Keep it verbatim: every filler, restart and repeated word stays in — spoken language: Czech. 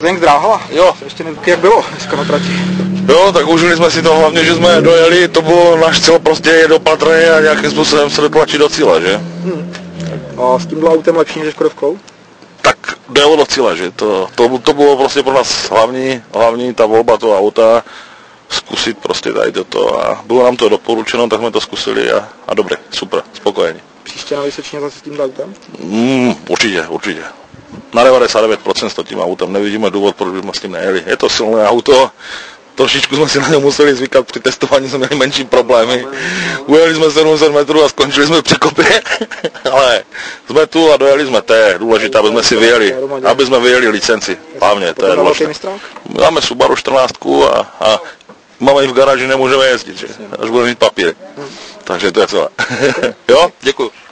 Plzeňsk Dráhala. Jo. Ještě nevím, jak bylo dneska na trati. Jo, tak užili jsme si to hlavně, že jsme dojeli, to bylo náš cíl prostě jet opatrně a nějakým způsobem se dotlačit do cíle, že? Hmm. A s tímhle autem lepší než Škodovkou? Tak dojelo do cíle, že? To, to, to bylo prostě pro nás hlavní, hlavní ta volba toho auta, zkusit prostě tady toto a bylo nám to doporučeno, tak jsme to zkusili a, a dobré, super, spokojení. Příště na Vysočině zase s tímhle autem? Mm, určitě, určitě. Na devadesát devět procent s tím autem, nevidíme důvod, proč bychom s tím nejeli. Je to silné auto, trošičku jsme si na něm museli zvykat, při testování jsme měli menší problémy. Ujeli jsme sedm set metrů a skončili jsme při kopě, ale jsme tu a dojeli jsme, to je důležité, aby jsme si vyjeli, aby jsme vyjeli licenci, hlavně, to je důležité. Máme Subaru čtrnáct a, a máme ji v garáži, nemůžeme jezdit, že? Až budeme mít papír. Takže to je celé. Jo, děkuji.